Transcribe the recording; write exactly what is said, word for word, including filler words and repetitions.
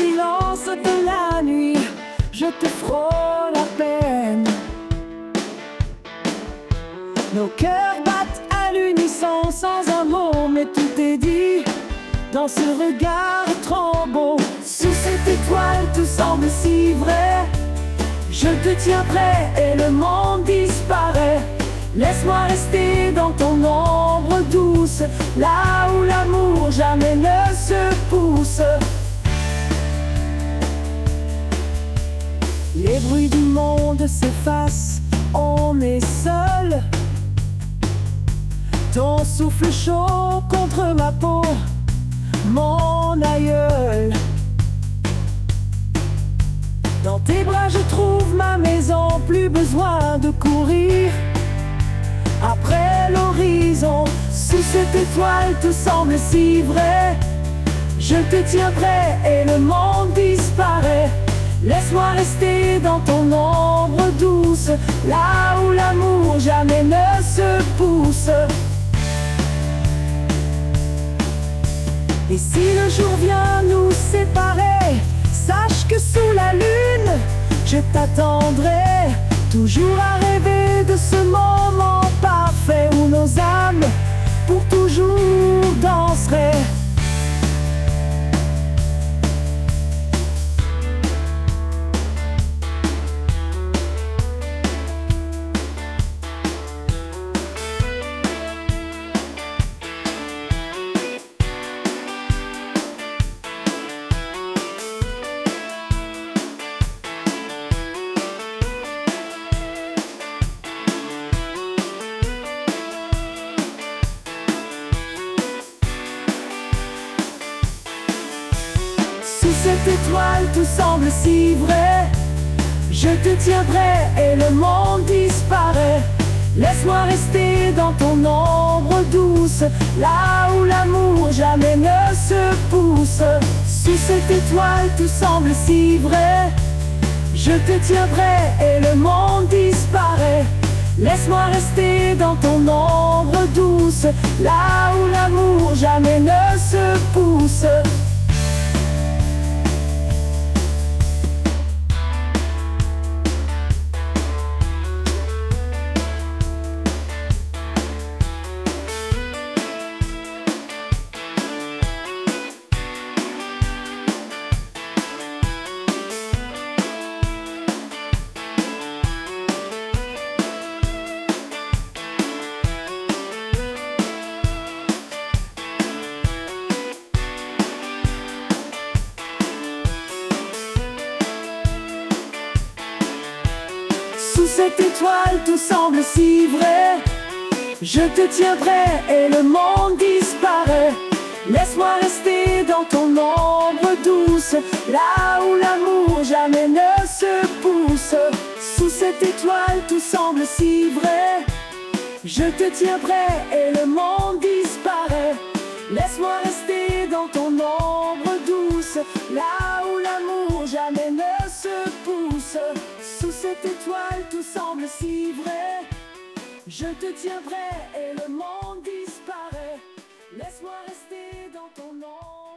silence de la nuit, je te frôle à peine. Nos cœurs battent à l'unisson sans un mot, mais tout est dit dans ce regard trop beau. Sous cette étoile tout semble si vrai, je te tiens près et le monde disparaît. Laisse-moi rester dans ton ombre douce, là où l'amour jamais ne se pousse. Les bruits du monde s'effacent, on est seul. Ton souffle chaud contre ma peau, mon aïeul. Dans tes bras je trouve ma maison, plus besoin de courir après l'horizon. Sous cette étoile tout semble si vrai, je te tiens près et le monde disparaît. Laisse-moi rester dans ton ombre douce, là où l'amour jamais ne se pousse. Et si le jour vient nous séparer, sache que sous la lune, je t'attendrai, toujours à rêver de ce moment parfait où nos âmes pour toujours danseraient. Sous cette étoile tout semble si vrai, je te tiens près et le monde disparaît. Laisse-moi rester dans ton ombre douce, là où l'amour jamais ne se pousse. Sous cette étoile tout semble si vrai, je te tiens près et le monde disparaît. Laisse-moi rester dans ton ombre douce, là où l'amour jamais ne se pousse. Sous cette étoile tout semble si vrai, je te tiens près et le monde disparaît. Laisse-moi rester dans ton ombre douce, là où l'amour jamais ne se pousse. Sous cette étoile tout semble si vrai, je te tiens près et le monde disparaît. Laisse-moi rester dans ton ombre douce, là où l'amour jamais ne se pousse. Sous cette étoile tout semble si vrai, je te tiens près et le monde disparaît. Laisse-moi rester dans ton ombre.